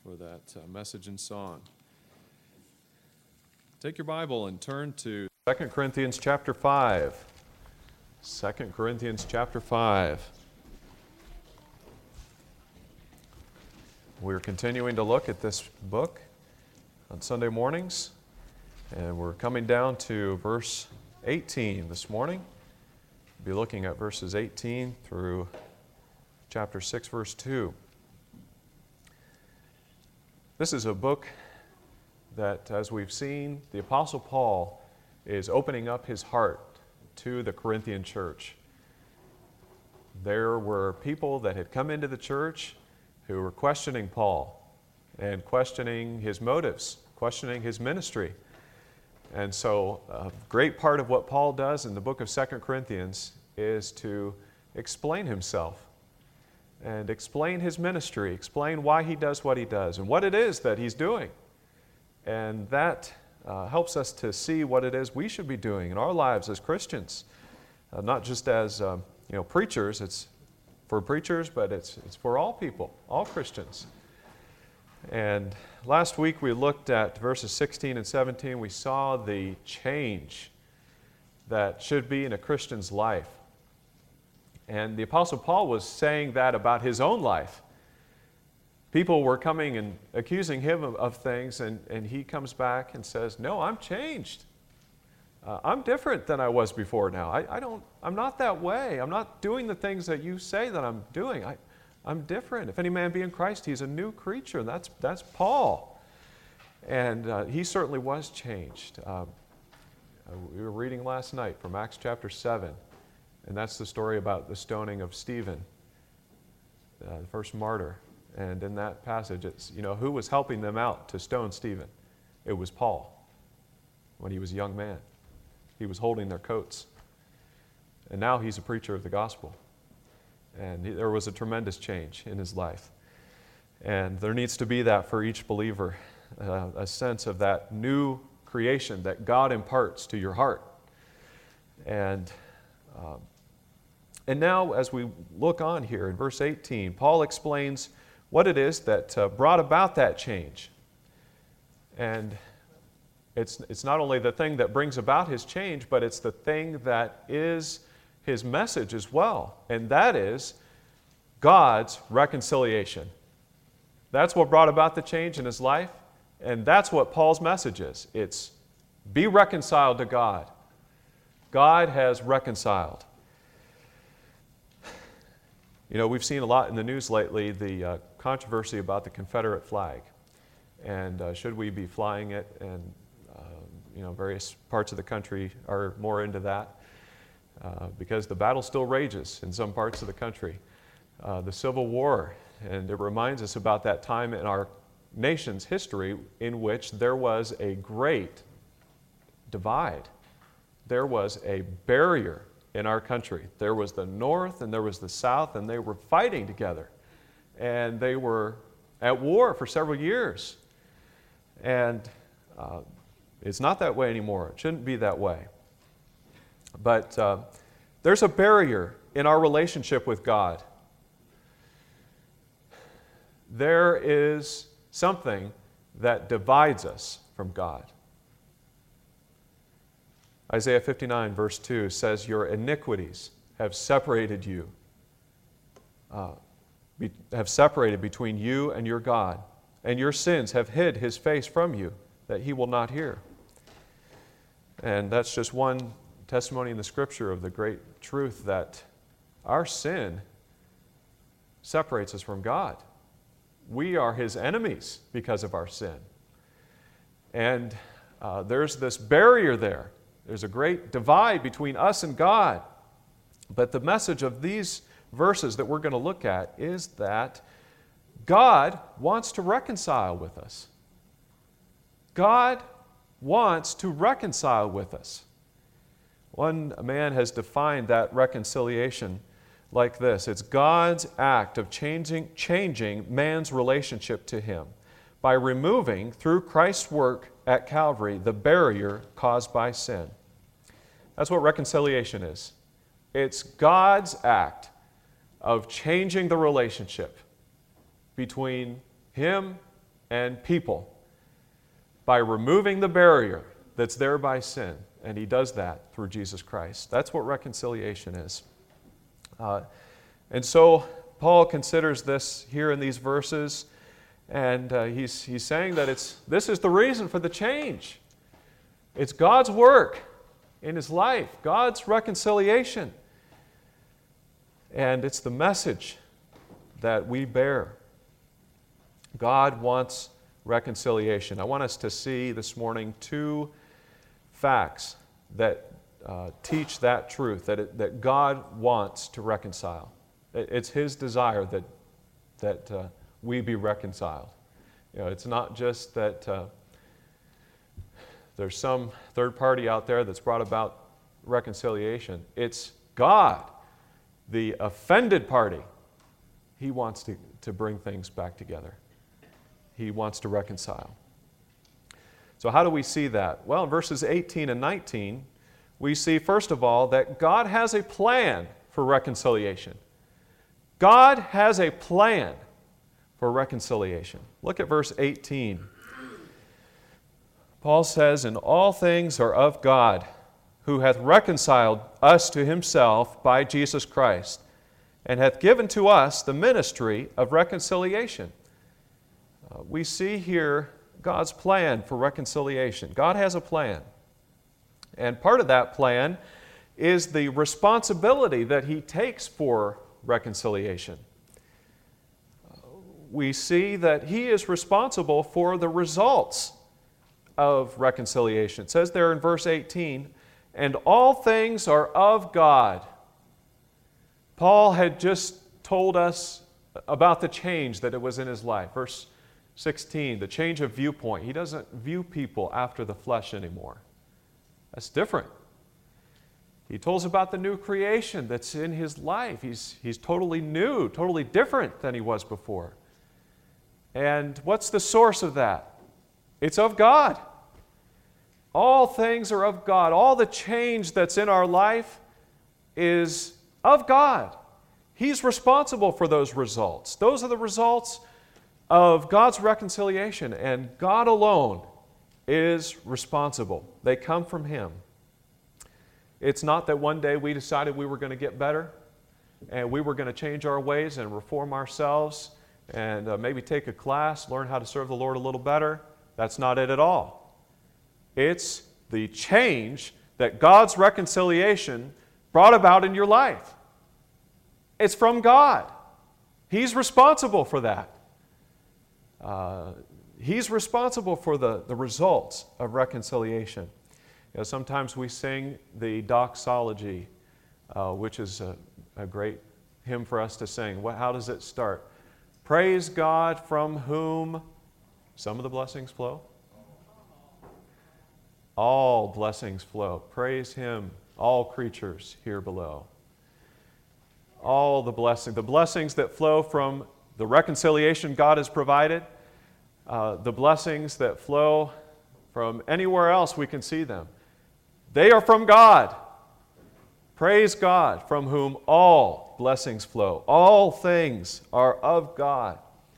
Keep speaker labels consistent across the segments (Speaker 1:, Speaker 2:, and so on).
Speaker 1: for that message and song. Take your Bible and turn to 2 Corinthians chapter 5. 2 Corinthians chapter 5. We're continuing to look at this book on Sunday mornings, and we're coming down to verse 18 this morning. We'll be looking at verses 18 through chapter 6, verse 2. This is a book that, as we've seen, the Apostle Paul is opening up his heart to the Corinthian church. There were people that had come into the church who were questioning Paul and questioning his motives, questioning his ministry. And so a great part of what Paul does in the book of 2 Corinthians is to explain himself and explain his ministry, explain why he does what he does and what it is that he's doing. And that helps us to see what it is we should be doing in our lives as Christians, not just as preachers. It's for preachers, but it's for all people, all Christians. And last week we looked at verses 16 and 17. We saw the change that should be in a Christian's life. And the Apostle Paul was saying that about his own life. People were coming and accusing him of things, and he comes back and says, "No, I'm changed. I'm different than I was before now. I'm not that way. I'm not doing the things that you say that I'm doing. I'm different. If any man be in Christ, he's a new creature." And that's Paul. And he certainly was changed. We were reading last night from Acts chapter 7. And that's the story about the stoning of Stephen, the first martyr. And in that passage, it's, who was helping them out to stone Stephen? It was Paul, when he was a young man. He was holding their coats. And now he's a preacher of the gospel. And there was a tremendous change in his life. And there needs to be that for each believer, a sense of that new creation that God imparts to your heart. And now, as we look on here in verse 18, Paul explains what it is that brought about that change. And it's not only the thing that brings about his change, but it's the thing that is his message as well. And that is God's reconciliation. That's what brought about the change in his life. And that's what Paul's message is. It's be reconciled to God. God has reconciled. We've seen a lot in the news lately, the controversy about the Confederate flag. And should we be flying it? And, various parts of the country are more into that because the battle still rages in some parts of the country. The Civil War, and it reminds us about that time in our nation's history in which there was a great divide. There was a barrier in our country. There was the North and there was the South, and they were fighting together. And they were at war for several years. And it's not that way anymore. It shouldn't be that way. But there's a barrier in our relationship with God. There is something that divides us from God. Isaiah 59 verse 2 says, "Your iniquities have separated you, have separated between you and your God, and your sins have hid His face from you, that He will not hear." And that's just one testimony in the Scripture of the great truth that our sin separates us from God. We are His enemies because of our sin. And there's this barrier there. There's a great divide between us and God. But the message of these verses that we're going to look at is that God wants to reconcile with us. God wants to reconcile with us. One man has defined that reconciliation like this: it's God's act of changing man's relationship to Him by removing, through Christ's work at Calvary, the barrier caused by sin. That's what reconciliation is. It's God's act of changing the relationship between Him and people by removing the barrier that's there by sin. And He does that through Jesus Christ. That's what reconciliation is. And so Paul considers this here in these verses, and he's saying that this is the reason for the change. It's God's work in his life, God's reconciliation. And it's the message that we bear. God wants reconciliation. I want us to see this morning two facts that teach that truth, that God wants to reconcile. It's His desire that we be reconciled. It's not just that there's some third party out there that's brought about reconciliation. It's God, the offended party. He wants to bring things back together. He wants to reconcile. So how do we see that? Well, in verses 18 and 19, we see, first of all, that God has a plan for reconciliation. God has a plan for reconciliation. Look at verse 18. Paul says, "And all things are of God, who hath reconciled us to Himself by Jesus Christ, and hath given to us the ministry of reconciliation." We see here God's plan for reconciliation. God has a plan. And part of that plan is the responsibility that He takes for reconciliation. We see that He is responsible for the results of reconciliation. It says there in verse 18, "And all things are of God." Paul had just told us about the change that it was in his life. Verse 16, the change of viewpoint. He doesn't view people after the flesh anymore. That's different. He told us about the new creation that's in his life. He's totally new, totally different than he was before. And what's the source of that? It's of God. All things are of God. All the change that's in our life is of God. He's responsible for those results. Those are the results of God's reconciliation, and God alone is responsible. They come from Him. It's not that one day we decided we were going to get better and we were going to change our ways and reform ourselves and maybe take a class, learn how to serve the Lord a little better. That's not it at all. It's the change that God's reconciliation brought about in your life. It's from God. He's responsible for that. He's responsible for the results of reconciliation. Sometimes we sing the doxology, which is a great hymn for us to sing. How does it start? Praise God from whom some of the blessings flow. All blessings flow. Praise Him, all creatures here below. All the blessings that flow from the reconciliation God has provided, the blessings that flow from anywhere else we can see them. They are from God. Praise God, from whom all blessings flow. All things are of God.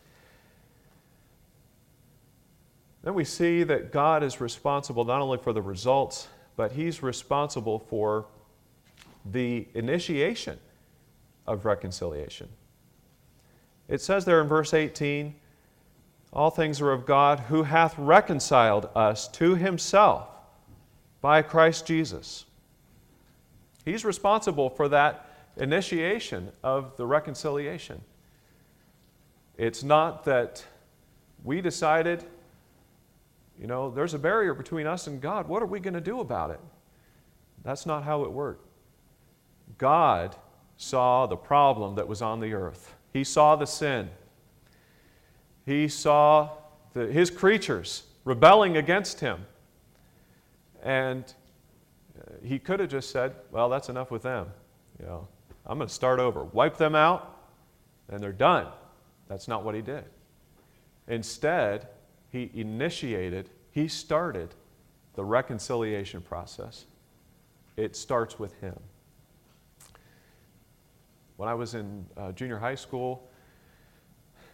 Speaker 1: Then we see that God is responsible not only for the results, but He's responsible for the initiation of reconciliation. It says there in verse 18, "All things are of God, who hath reconciled us to Himself by Christ Jesus." He's responsible for that initiation of the reconciliation. It's not that we decided, there's a barrier between us and God. What are we going to do about it? That's not how it worked. God saw the problem that was on the earth. He saw the sin. He saw His creatures rebelling against Him. And He could have just said, well, that's enough with them. I'm going to start over. Wipe them out, and they're done. That's not what He did. Instead, He started the reconciliation process. It starts with Him. When I was in junior high school,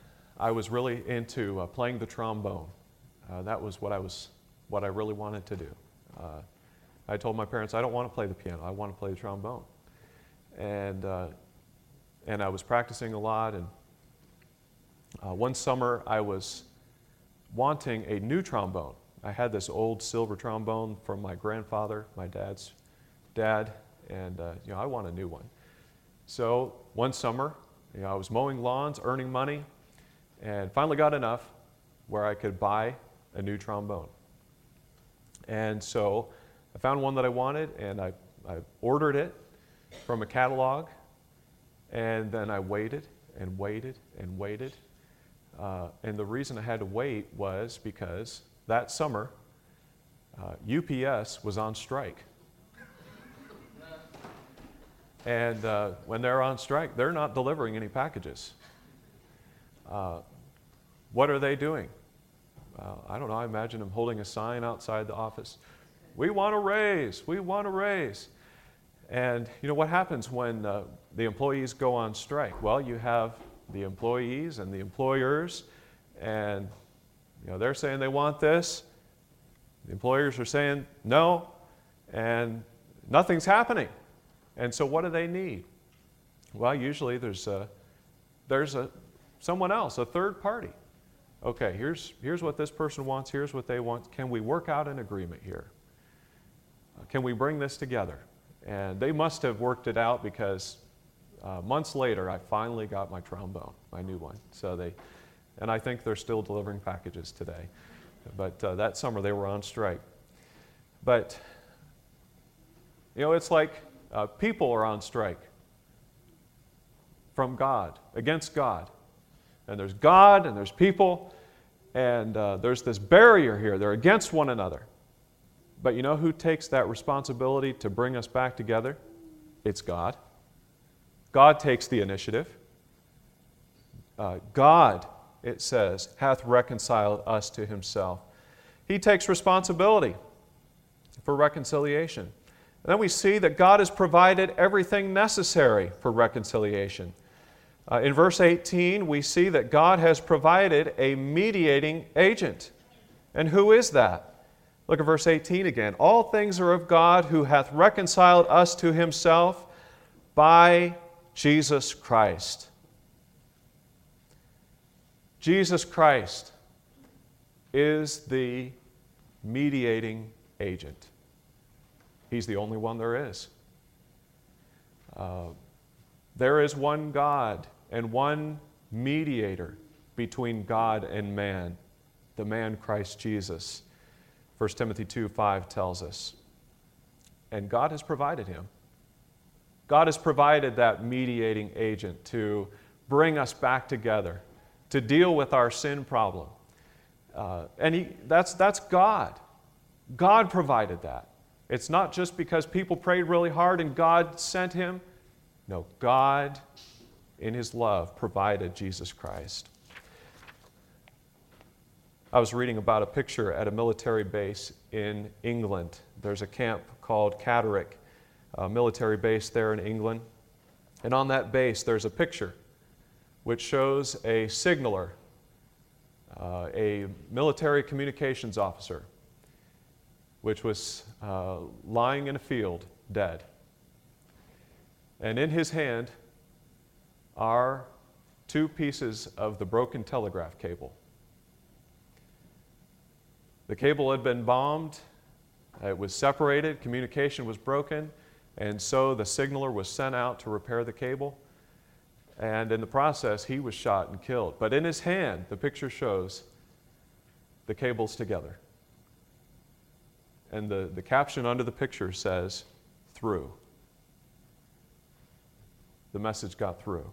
Speaker 1: I was really into playing the trombone. That was what I really wanted to do. I told my parents, I don't want to play the piano, I want to play the trombone. And I was practicing a lot, and one summer I was wanting a new trombone. I had this old silver trombone from my grandfather, my dad's dad, and I want a new one. So one summer, I was mowing lawns, earning money, and finally got enough where I could buy a new trombone. And so I found one that I wanted, and I ordered it from a catalog, and then I waited and waited and waited. And the reason I had to wait was because that summer, UPS was on strike. And when they're on strike, they're not delivering any packages. What are they doing? I don't know, I imagine them holding a sign outside the office. We want a raise, we want a raise. And what happens when the employees go on strike? Well, you have the employees and the employers, and they're saying they want this. The employers are saying no, and nothing's happening. And so what do they need? Well, usually there's someone else, a third party. Okay, here's what this person wants, here's what they want. Can we work out an agreement here? Can we bring this together? And they must have worked it out, because months later I finally got my trombone, my new one. And I think they're still delivering packages today. But that summer they were on strike. But it's like people are on strike from God, against God. And there's God and there's people, and there's this barrier here. They're against one another. But you know who takes that responsibility to bring us back together? It's God. God takes the initiative. God, it says, hath reconciled us to himself. He takes responsibility for reconciliation. And then we see that God has provided everything necessary for reconciliation. In verse 18, we see that God has provided a mediating agent. And who is that? Look at verse 18 again. All things are of God, who hath reconciled us to himself by Jesus Christ. Jesus Christ is the mediating agent. He's the only one there is. There is one God and one mediator between God and man, the man Christ Jesus. 1 Timothy 2:5 tells us. And God has provided him. God has provided that mediating agent to bring us back together, to deal with our sin problem. That's God. God provided that. It's not just because people prayed really hard and God sent him. No, God, in his love, provided Jesus Christ. I was reading about a picture at a military base in England. There's a camp called Catterick, a military base there in England. And on that base, there's a picture which shows a signaler, a military communications officer, which was lying in a field, dead. And in his hand are 2 pieces of the broken telegraph cable. The cable had been bombed, it was separated, communication was broken, and so the signaler was sent out to repair the cable. And in the process, he was shot and killed. But in his hand, the picture shows the cable's together. And the caption under the picture says, "Through." The message got through.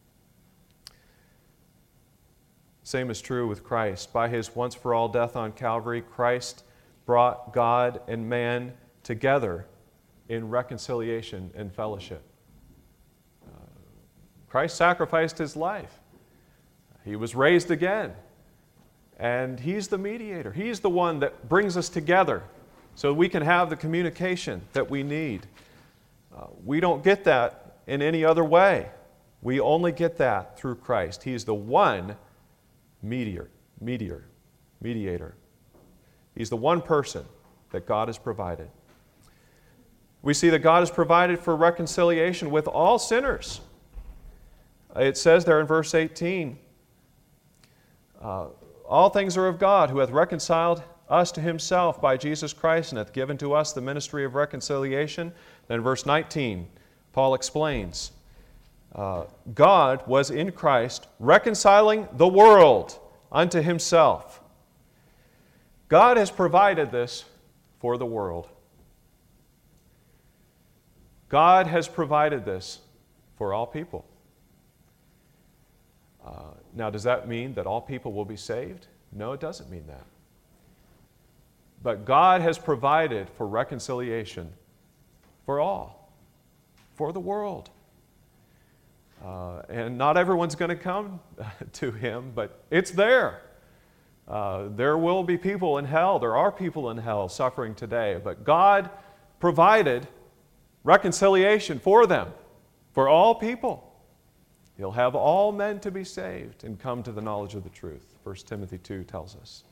Speaker 1: Same is true with Christ. By his once-for-all death on Calvary, Christ brought God and man together in reconciliation and fellowship. Christ sacrificed his life. He was raised again. And he's the mediator. He's the one that brings us together so we can have the communication that we need. We don't get that in any other way. We only get that through Christ. He's the one mediator. He's the one person that God has provided. We see that God has provided for reconciliation with all sinners. It says there in verse 18, all things are of God, who hath reconciled us to himself by Jesus Christ, and hath given to us the ministry of reconciliation. Then verse 19, Paul explains, God was in Christ reconciling the world unto himself. God has provided this for the world. God has provided this for all people. Now, does that mean that all people will be saved? No, it doesn't mean that. But God has provided for reconciliation for all, for the world. And not everyone's going to come to Him, but it's there. There will be people in hell. There are people in hell suffering today. But God provided reconciliation for them, for all people. He'll have all men to be saved and come to the knowledge of the truth. 1 Timothy 2 tells us.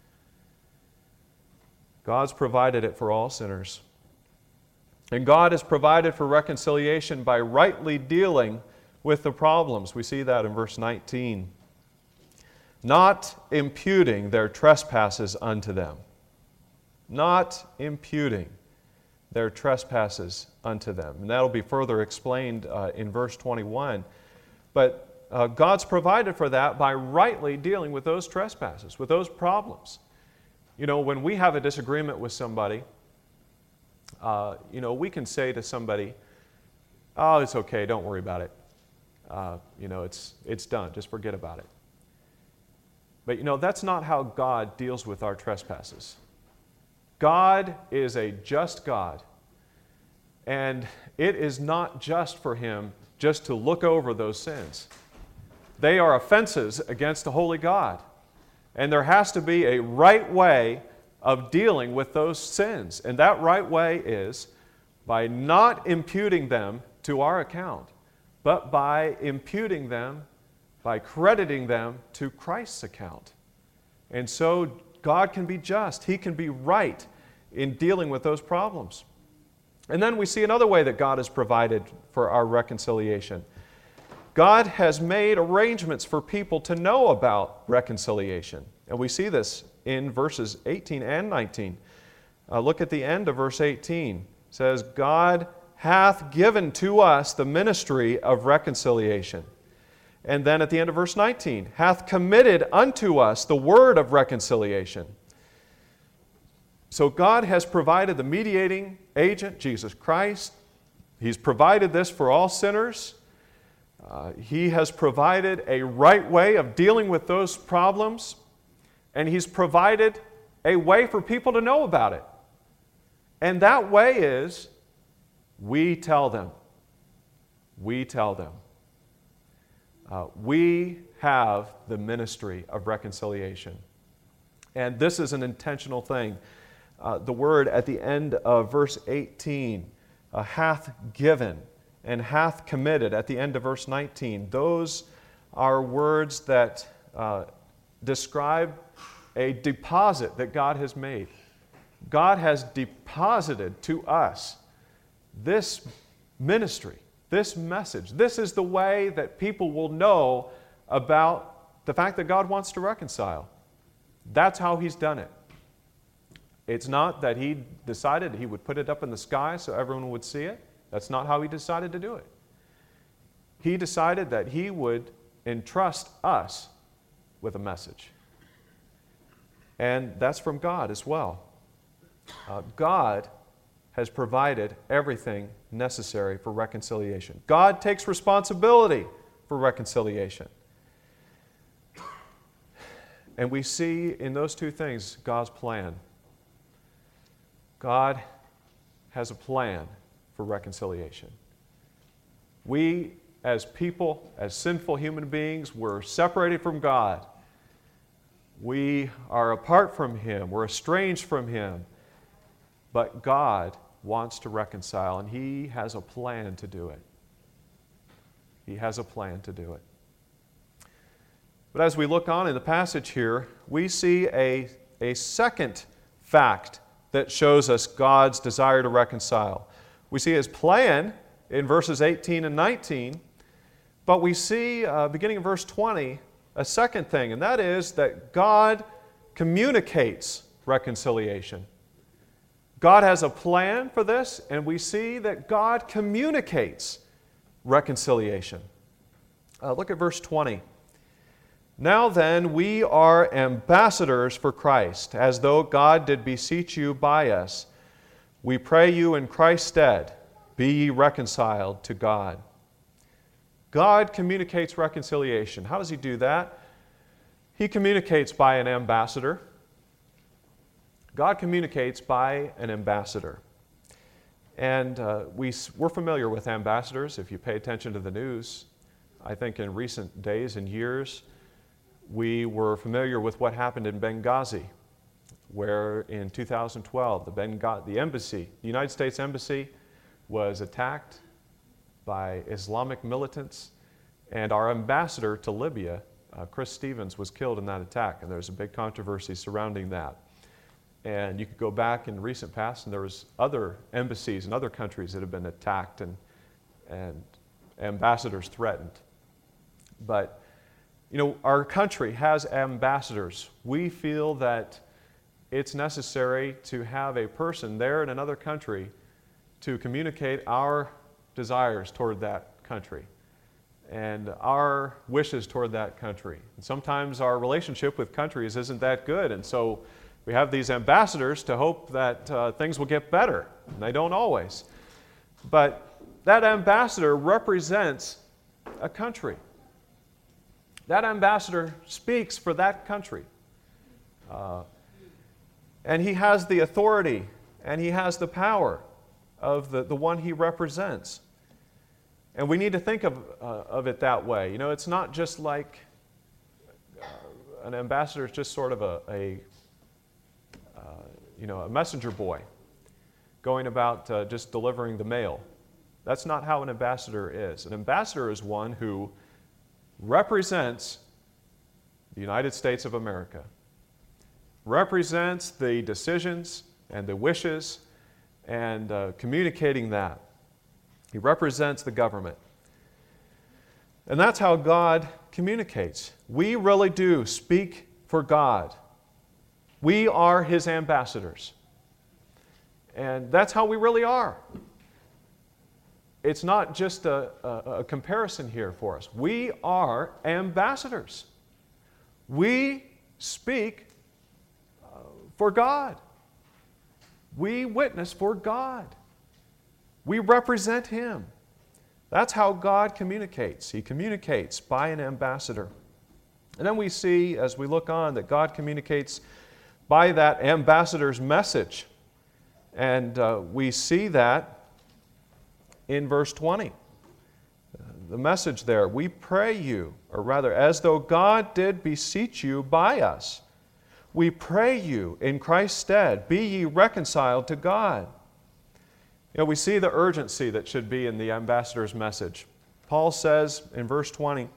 Speaker 1: God's provided it for all sinners. And God has provided for reconciliation by rightly dealing with the problems. We see that in verse 19. Not imputing their trespasses unto them. Not imputing their trespasses unto them. And that'll be further explained in verse 21. But God's provided for that by rightly dealing with those trespasses, with those problems. You know, when we have a disagreement with somebody, we can say to somebody, oh, it's okay, don't worry about it. It's done, just forget about it. But that's not how God deals with our trespasses. God is a just God, and it is not just for Him just to look over those sins. They are offenses against a holy God, and there has to be a right way of dealing with those sins, and that right way is by not imputing them to our account, but by imputing them, by crediting them to Christ's account. And so God can be just. He can be right in dealing with those problems. And then we see another way that God has provided for our reconciliation. God has made arrangements for people to know about reconciliation. And we see this in verses 18 and 19. Look at the end of verse 18. It says, God hath given to us the ministry of reconciliation. And then at the end of verse 19, hath committed unto us the word of reconciliation. So God has provided the mediating agent, Jesus Christ. He's provided this for all sinners. He has provided a right way of dealing with those problems. And He's provided a way for people to know about it. And that way is, we tell them. We tell them. We have the ministry of reconciliation. And this is an intentional thing. The word at the end of verse 18, hath given and hath committed at the end of verse 19. Those are words that describe a deposit that God has made. God has deposited to us this ministry, this message. This is the way that people will know about the fact that God wants to reconcile. That's how He's done it. It's not that He decided He would put it up in the sky so everyone would see it. That's not how He decided to do it. He decided that He would entrust us with a message. And that's from God as well. God has provided everything necessary for reconciliation. God takes responsibility for reconciliation. And we see in those two things God's plan. God has a plan for reconciliation. We, as people, as sinful human beings, we're separated from God. We are apart from Him. We're estranged from Him. But God wants to reconcile, and He has a plan to do it. He has a plan to do it. But as we look on in the passage here, we see a second fact that shows us God's desire to reconcile. We see His plan in verses 18 and 19, but we see, beginning in verse 20, a second thing, and that is that God communicates reconciliation. God has a plan for this, and we see that God communicates reconciliation. Look at verse 20. Now then, we are ambassadors for Christ, as though God did beseech you by us. We pray you in Christ's stead, be ye reconciled to God. God communicates reconciliation. How does He do that? He communicates by an ambassador. God communicates by an ambassador. And we're familiar with ambassadors. If you pay attention to the news, I think in recent days and years, we were familiar with what happened in Benghazi, where in 2012, the embassy, the United States Embassy, was attacked by Islamic militants, and our ambassador to Libya, Chris Stevens, was killed in that attack, and there's a big controversy surrounding that. And you could go back in recent past, and there was other embassies in other countries that have been attacked and ambassadors threatened. But you know, our country has ambassadors. We feel that it's necessary to have a person there in another country to communicate our desires toward that country and our wishes toward that country. And sometimes our relationship with countries isn't that good, and so we have these ambassadors to hope that things will get better. And they don't always. But that ambassador represents a country. That ambassador speaks for that country. And he has the authority and he has the power of the one he represents. And we need to think of it that way. You know, it's not just like an ambassador is just sort of a messenger boy going about just delivering the mail. That's not how an ambassador is. An ambassador is one who represents the United States of America, represents the decisions and the wishes and communicating that. He represents the government. And that's how God communicates. We really do speak for God. We are His ambassadors. And that's how we really are. It's not just a comparison here for us. We are ambassadors. We speak for God. We witness for God. We represent Him. That's how God communicates. He communicates by an ambassador. And then we see, as we look on, that God communicates by that ambassador's message. And we see that in verse 20. The message there, we pray you, or rather, as though God did beseech you by us. We pray you in Christ's stead, be ye reconciled to God. You know, we see the urgency that should be in the ambassador's message. Paul says in verse 20,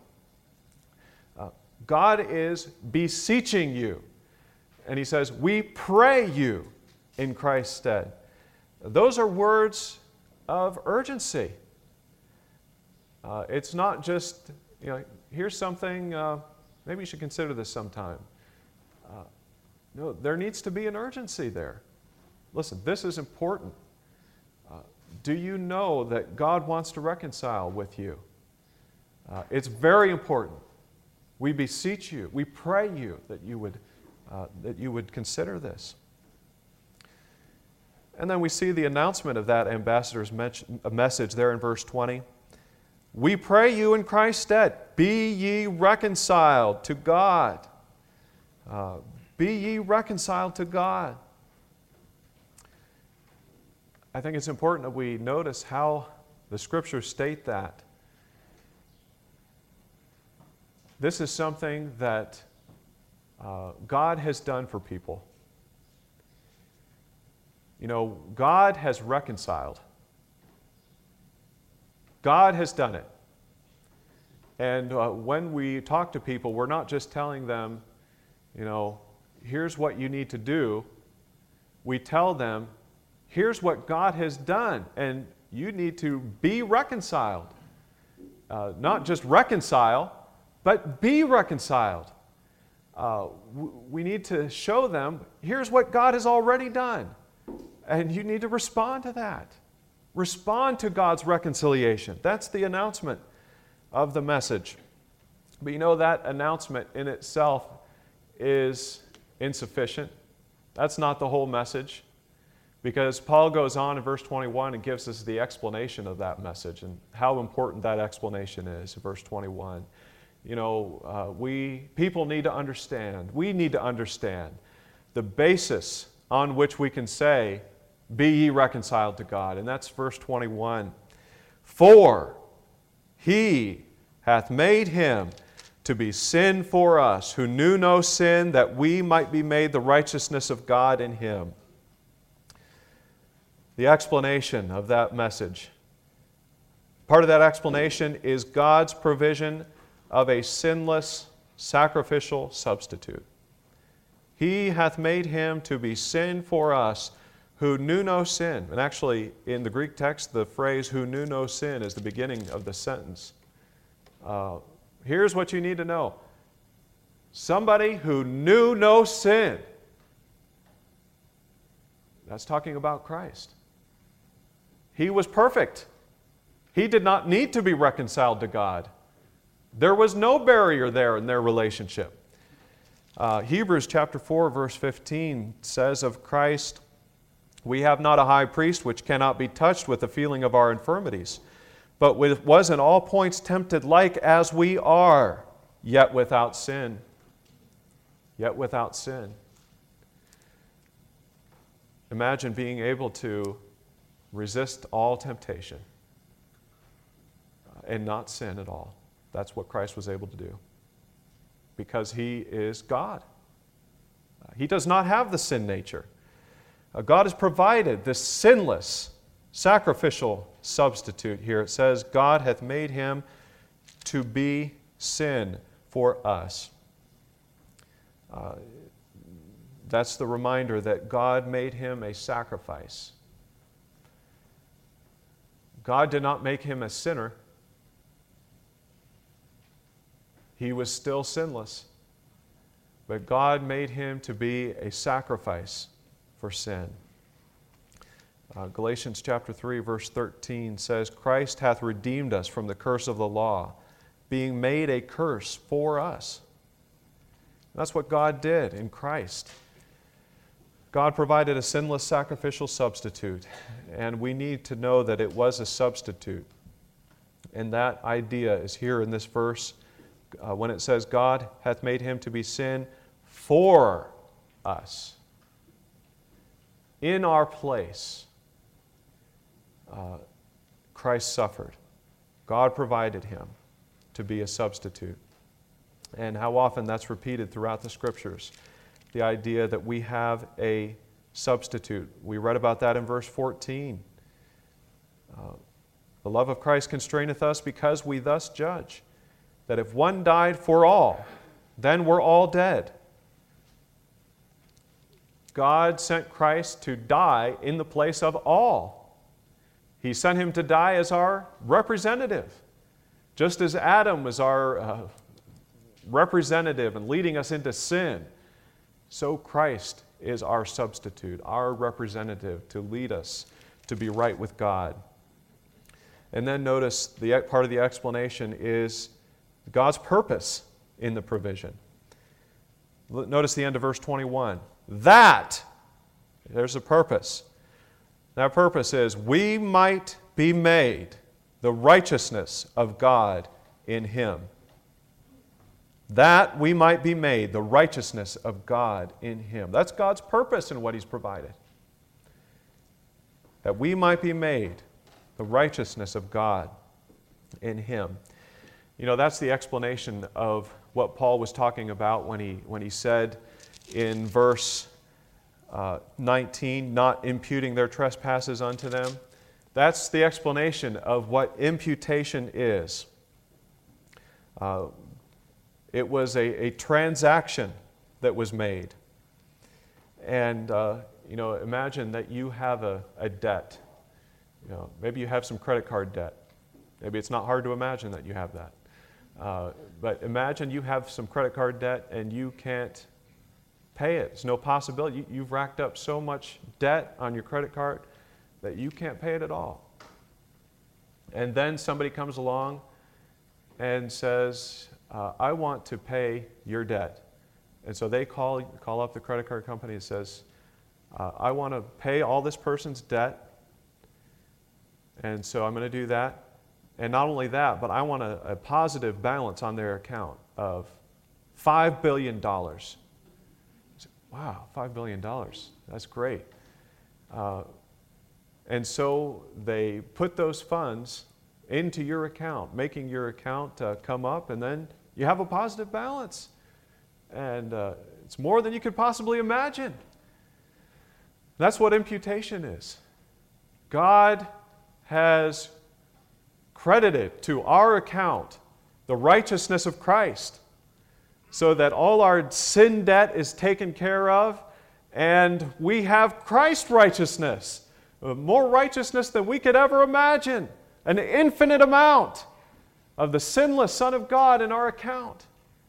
Speaker 1: God is beseeching you. And he says, we pray you in Christ's stead. Those are words of urgency. It's not just, here's something, maybe you should consider this sometime. No, there needs to be an urgency there. Listen, this is important. Do you know that God wants to reconcile with you? It's very important. We beseech you, we pray you that you would consider this. And then we see the announcement of that ambassador's message there in verse 20. We pray you in Christ's stead, be ye reconciled to God. Be ye reconciled to God. I think it's important that we notice how the Scriptures state that. This is something that God has done for people. You know, God has reconciled. God has done it. And when we talk to people, we're not just telling them, here's what you need to do. We tell them, here's what God has done, and you need to be reconciled. Not just reconcile, but be reconciled. We need to show them, here's what God has already done, and you need to respond to that. Respond to God's reconciliation. That's the announcement of the message. But that announcement in itself is insufficient. That's not the whole message, because Paul goes on in verse 21 and gives us the explanation of that message and how important that explanation is in verse 21. People need to understand, we need to understand the basis on which we can say, be ye reconciled to God. And that's verse 21. For He hath made Him to be sin for us, who knew no sin, that we might be made the righteousness of God in Him. The explanation of that message. Part of that explanation is God's provision of a sinless, sacrificial substitute. He hath made Him to be sin for us, who knew no sin. And actually, in the Greek text, the phrase who knew no sin is the beginning of the sentence. Here's what you need to know. Somebody who knew no sin. That's talking about Christ. He was perfect. He did not need to be reconciled to God. There was no barrier there in their relationship. Hebrews chapter 4, verse 15 says of Christ, we have not a high priest which cannot be touched with the feeling of our infirmities, but was in all points tempted like as we are, yet without sin. Yet without sin. Imagine being able to resist all temptation and not sin at all. That's what Christ was able to do, because He is God. He does not have the sin nature. God has provided this sinless, sacrificial substitute here. It says, God hath made Him to be sin for us. That's the reminder that God made Him a sacrifice. God did not make Him a sinner. He was still sinless. But God made Him to be a sacrifice for sin. Galatians chapter 3, verse 13 says, Christ hath redeemed us from the curse of the law, being made a curse for us. That's what God did in Christ. God provided a sinless sacrificial substitute, and we need to know that it was a substitute. And that idea is here in this verse when it says, God hath made Him to be sin for us. In our place, Christ suffered. God provided Him to be a substitute. And how often that's repeated throughout the Scriptures. The idea that we have a substitute. We read about that in verse 14. The love of Christ constraineth us, because we thus judge, that if one died for all, then we're all dead. God sent Christ to die in the place of all. He sent Him to die as our representative. Just as Adam was our representative and leading us into sin, so Christ is our substitute, our representative to lead us to be right with God. And then notice the part of the explanation is God's purpose in the provision. Notice the end of verse 21. That, there's a purpose. That purpose is we might be made the righteousness of God in Him. That we might be made the righteousness of God in Him. That's God's purpose in what He's provided. That we might be made the righteousness of God in Him. That's the explanation of what Paul was talking about when he said in verse 19, not imputing their trespasses unto them. That's the explanation of what imputation is. It was a transaction that was made. And, imagine that you have a debt. Maybe you have some credit card debt. Maybe it's not hard to imagine that you have that. But imagine you have some credit card debt and you can't pay it. There's no possibility. You've racked up so much debt on your credit card that you can't pay it at all. And then somebody comes along and says, I want to pay your debt. And so they call up the credit card company and says, I want to pay all this person's debt. And so I'm going to do that. And not only that, but I want a positive balance on their account of $5 billion. Wow, $5 billion. That's great. And so they put those funds into your account, making your account come up, and then you have a positive balance. And it's more than you could possibly imagine. That's what imputation is. God has credited to our account the righteousness of Christ so that all our sin debt is taken care of and we have Christ's righteousness, more righteousness than we could ever imagine, an infinite amount of the sinless Son of God in our account.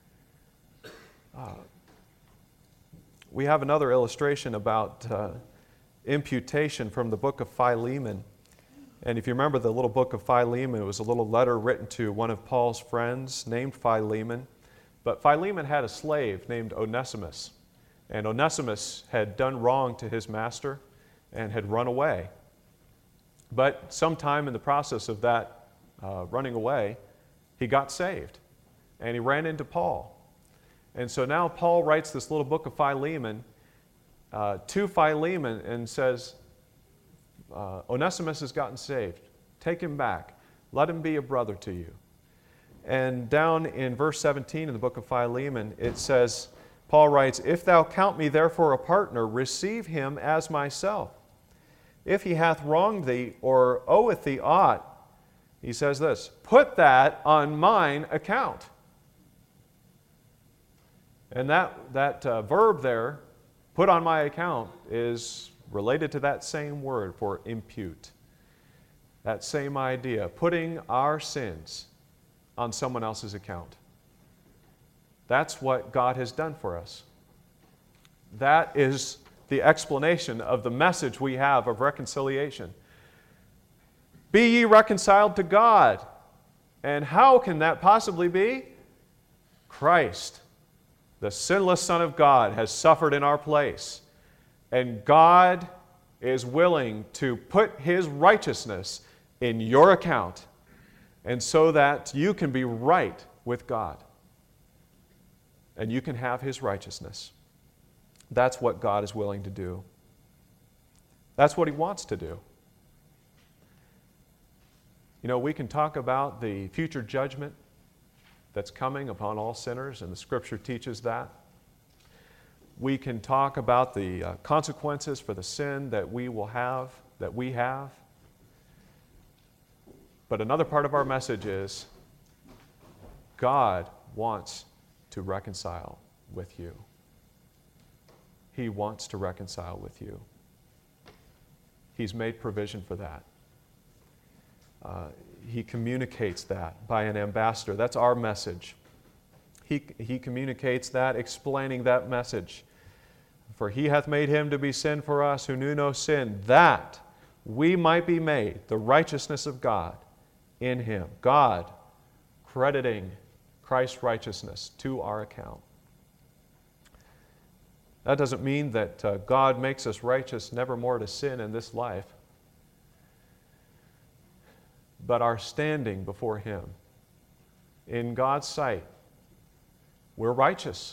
Speaker 1: We have another illustration about imputation from the book of Philemon. And if you remember the little book of Philemon, it was a little letter written to one of Paul's friends named Philemon. But Philemon had a slave named Onesimus. And Onesimus had done wrong to his master and had run away. But sometime in the process of that running away, he got saved. And he ran into Paul. And so now Paul writes this little book of Philemon to Philemon and says, Onesimus has gotten saved. Take him back. Let him be a brother to you. And down in verse 17 in the book of Philemon, it says, Paul writes, If thou count me therefore a partner, receive him as myself. If he hath wronged thee or oweth thee aught, he says this, put that on mine account. And that verb there, put on my account, is related to that same word for impute. That same idea, putting our sins on someone else's account. That's what God has done for us. That is the explanation of the message we have of reconciliation. Be ye reconciled to God. And how can that possibly be? Christ, the sinless Son of God, has suffered in our place. And God is willing to put His righteousness in your account, and so that you can be right with God. And you can have His righteousness. That's what God is willing to do. That's what He wants to do. We can talk about the future judgment that's coming upon all sinners, and the Scripture teaches that. We can talk about the consequences for the sin that we have. But another part of our message is God wants to reconcile with you. He wants to reconcile with you. He's made provision for that. He communicates that by an ambassador. That's our message. He communicates that, explaining that message. For He hath made Him to be sin for us who knew no sin, that we might be made the righteousness of God in Him. God crediting Christ's righteousness to our account. That doesn't mean that God makes us righteous never more to sin in this life. But our standing before Him, in God's sight, we're righteous.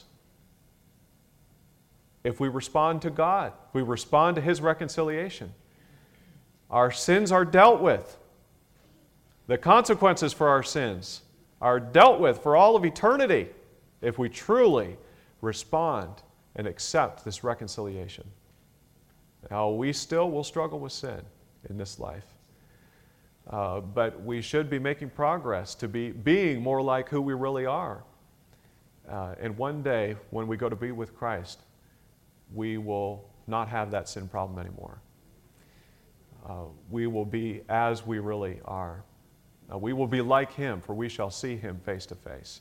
Speaker 1: If we respond to God, if we respond to His reconciliation, our sins are dealt with. The consequences for our sins are dealt with for all of eternity if we truly respond and accept this reconciliation. Now, we still will struggle with sin in this life. but we should be making progress to being more like who we really are. And one day, when we go to be with Christ, we will not have that sin problem anymore. We will be as we really are. We will be like Him, for we shall see Him face to face.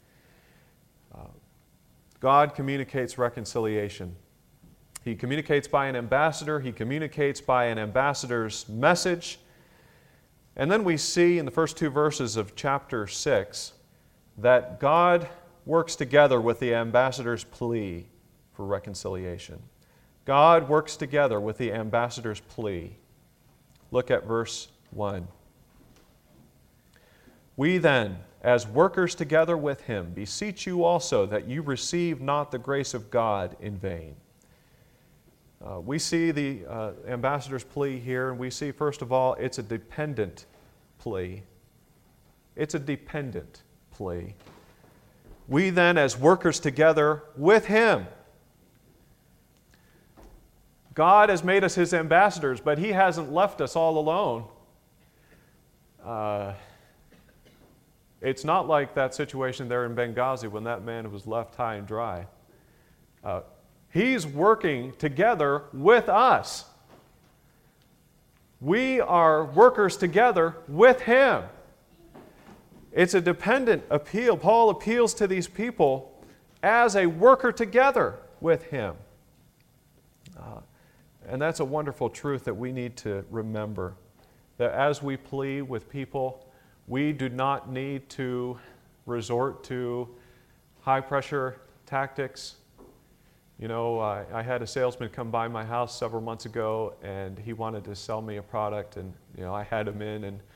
Speaker 1: God communicates reconciliation. He communicates by an ambassador. He communicates by an ambassador's message. And then we see in the first two verses of chapter 6 that God works together with the ambassador's plea for reconciliation. God works together with the ambassador's plea. Look at verse 1. We then, as workers together with Him, beseech you also that you receive not the grace of God in vain. We see the ambassador's plea here, and we see, first of all, it's a dependent plea. It's a dependent plea. We then, as workers together with Him. God has made us His ambassadors, but He hasn't left us all alone. It's not like that situation there in Benghazi when that man was left high and dry. He's working together with us. We are workers together with Him. It's a dependent appeal. Paul appeals to these people as a worker together with Him. And that's a wonderful truth that we need to remember. That as we plead with people, we do not need to resort to high-pressure tactics. You know, I had a salesman come by my house several months ago, and he wanted to sell me a product, and I had him in and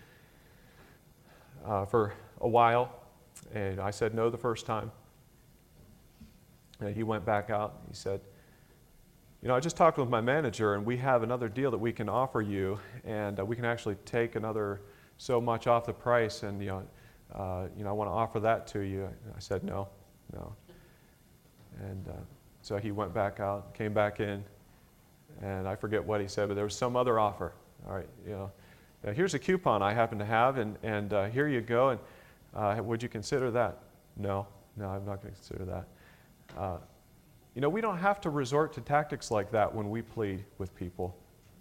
Speaker 1: for a while, and I said no the first time. And he went back out. He said, I just talked with my manager, and we have another deal that we can offer you, and we can actually take another so much off the price, and I want to offer that to you. And I said no. And so he went back out, came back in, and I forget what he said, but there was some other offer. All right, here's a coupon I happen to have, and here you go. And would you consider that? No, I'm not going to consider that. We don't have to resort to tactics like that when we plead with people,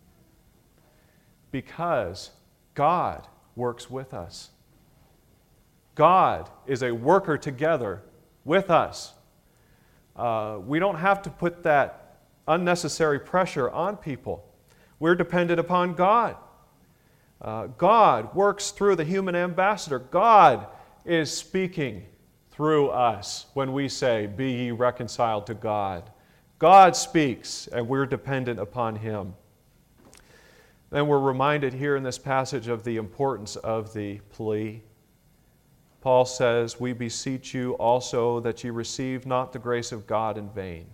Speaker 1: because God works with us. God is a worker together with us. We don't have to put that unnecessary pressure on people. We're dependent upon God. God works through the human ambassador. God is speaking through us when we say, "Be ye reconciled to God." God speaks, and we're dependent upon Him. Then we're reminded here in this passage of the importance of the plea. Paul says, "We beseech you also that ye receive not the grace of God in vain."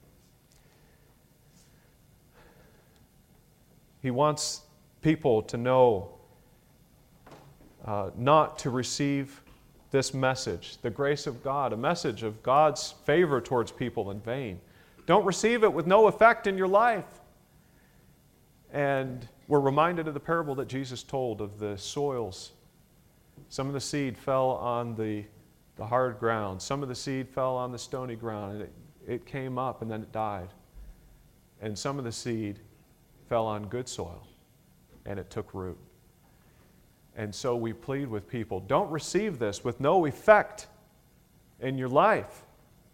Speaker 1: He wants people to know not to receive this message, the grace of God, a message of God's favor towards people in vain. Don't receive it with no effect in your life. And we're reminded of the parable that Jesus told of the soils. Some of the seed fell on the hard ground. Some of the seed fell on the stony ground, and it came up and then it died. And some of the seed fell on good soil, and it took root. And so we plead with people, don't receive this with no effect in your life.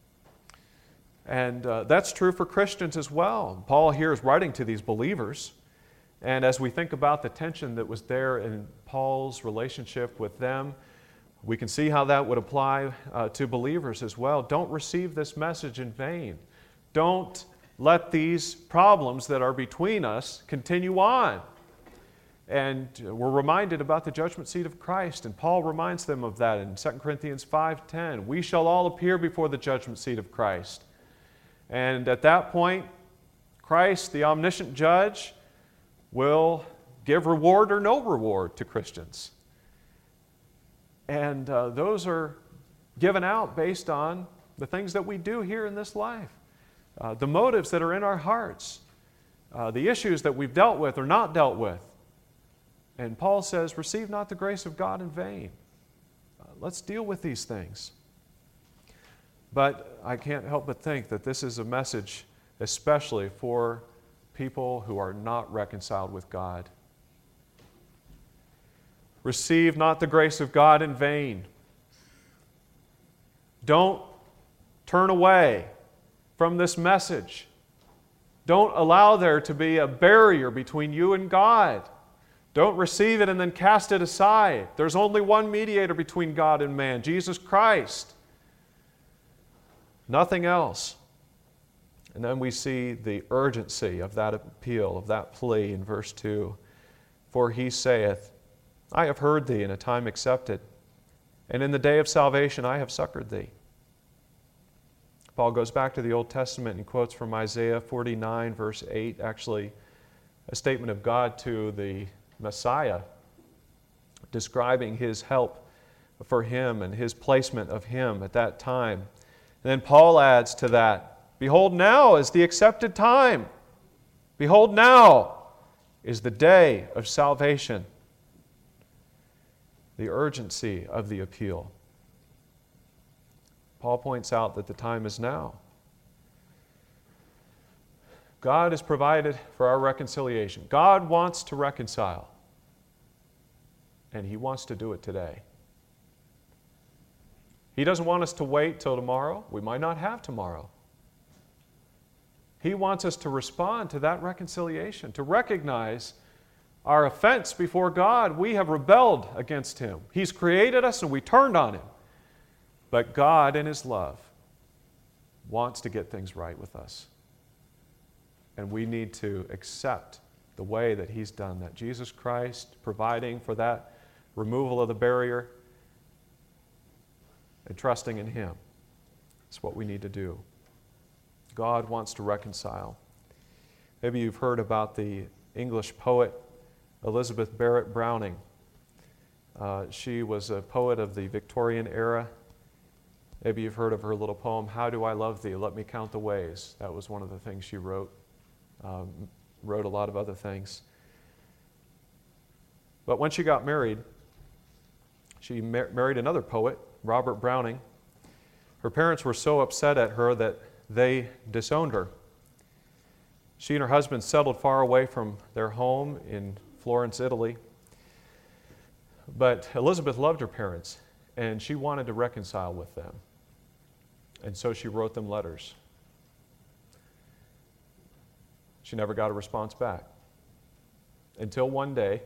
Speaker 1: And that's true for Christians as well. Paul here is writing to these believers. And as we think about the tension that was there in Paul's relationship with them, we can see how that would apply to believers as well. Don't receive this message in vain. Don't let these problems that are between us continue on. And we're reminded about the judgment seat of Christ, and Paul reminds them of that in 2 Corinthians 5:10. We shall all appear before the judgment seat of Christ. And at that point, Christ, the omniscient judge, will give reward or no reward to Christians. And those are given out based on the things that we do here in this life, the motives that are in our hearts, the issues that we've dealt with or not dealt with. And Paul says, receive not the grace of God in vain. Let's deal with these things. But I can't help but think that this is a message especially for people who are not reconciled with God. Receive not the grace of God in vain. Don't turn away from this message. Don't allow there to be a barrier between you and God. Don't receive it and then cast it aside. There's only one mediator between God and man, Jesus Christ. Nothing else. And then we see the urgency of that appeal, of that plea in verse 2. For he saith, I have heard thee in a time accepted, and in the day of salvation I have succored thee. Paul goes back to the Old Testament and quotes from Isaiah 49, verse 8, actually a statement of God to the Messiah, describing his help for him and his placement of him at that time. And then Paul adds to that, behold, now is the accepted time. Behold, now is the day of salvation. The urgency of the appeal. Paul points out that the time is now. God has provided for our reconciliation. God wants to reconcile, and He wants to do it today. He doesn't want us to wait till tomorrow. We might not have tomorrow. He wants us to respond to that reconciliation, to recognize our offense before God. We have rebelled against Him. He's created us and we turned on Him. But God, in His love, wants to get things right with us. And we need to accept the way that He's done that. Jesus Christ providing for that removal of the barrier and trusting in Him. That's what we need to do. God wants to reconcile. Maybe you've heard about the English poet Elizabeth Barrett Browning. She was a poet of the Victorian era. Maybe you've heard of her little poem, How Do I Love Thee? Let Me Count the Ways. That was one of the things she wrote. Wrote a lot of other things. But when she got married, she married another poet, Robert Browning. Her parents were so upset at her that they disowned her. She and her husband settled far away from their home in Florence, Italy. But Elizabeth loved her parents, and she wanted to reconcile with them. And so she wrote them letters. She never got a response back. Until one day,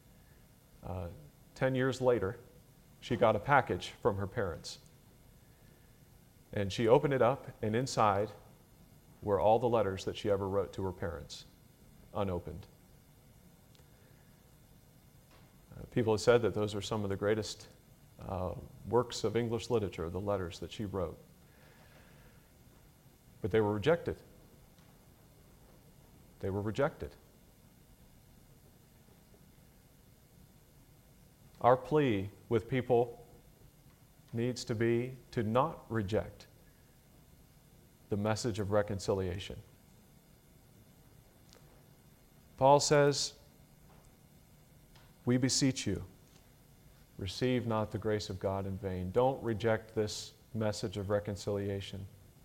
Speaker 1: 10 years later, she got a package from her parents. And she opened it up, and inside were all the letters that she ever wrote to her parents, unopened. People have said that those are some of the greatest works of English literature, the letters that she wrote. But they were rejected. They were rejected. Our plea with people needs to be to not reject the message of reconciliation. Paul says, we beseech you, receive not the grace of God in vain. Don't reject this message of reconciliation.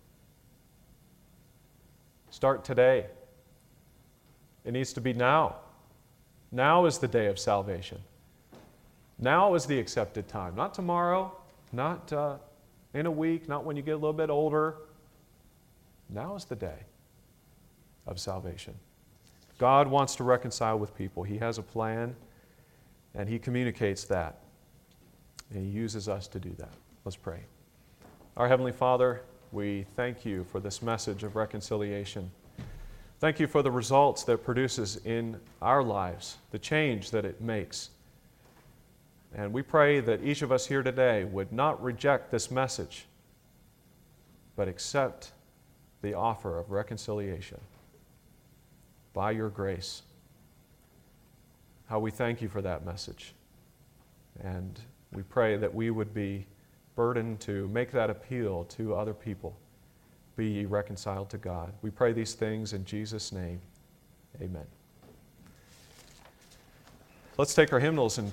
Speaker 1: Start today. It needs to be now. Now is the day of salvation. Now is the accepted time. Not tomorrow, not in a week, not when you get a little bit older. Now is the day of salvation. God wants to reconcile with people. He has a plan, and He communicates that. And He uses us to do that. Let's pray. Our Heavenly Father, we thank You for this message of reconciliation. Thank You for the results that it produces in our lives, the change that it makes. And we pray that each of us here today would not reject this message, but accept the offer of reconciliation by Your grace. How we thank You for that message. And we pray that we would be burdened to make that appeal to other people. Be ye reconciled to God. We pray these things in Jesus' name. Amen. Let's take our hymnals and